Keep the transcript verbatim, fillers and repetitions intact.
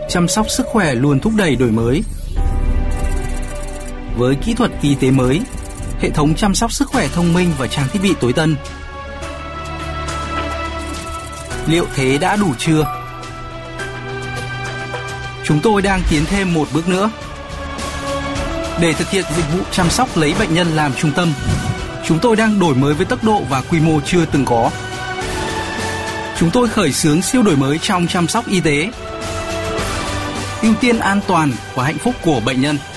chăm sóc sức khỏe luôn thúc đẩy đổi mới. Với kỹ thuật y tế mới, hệ thống chăm sóc sức khỏe thông minh và trang thiết bị tối tân. Liệu thế đã đủ chưa? Chúng tôi đang tiến thêm một bước nữa. Để thực hiện dịch vụ chăm sóc lấy bệnh nhân làm trung tâm, chúng tôi đang đổi mới với tốc độ và quy mô chưa từng có. Chúng tôi khởi xướng siêu đổi mới trong chăm sóc y tế, ưu tiên an toàn và hạnh phúc của bệnh nhân.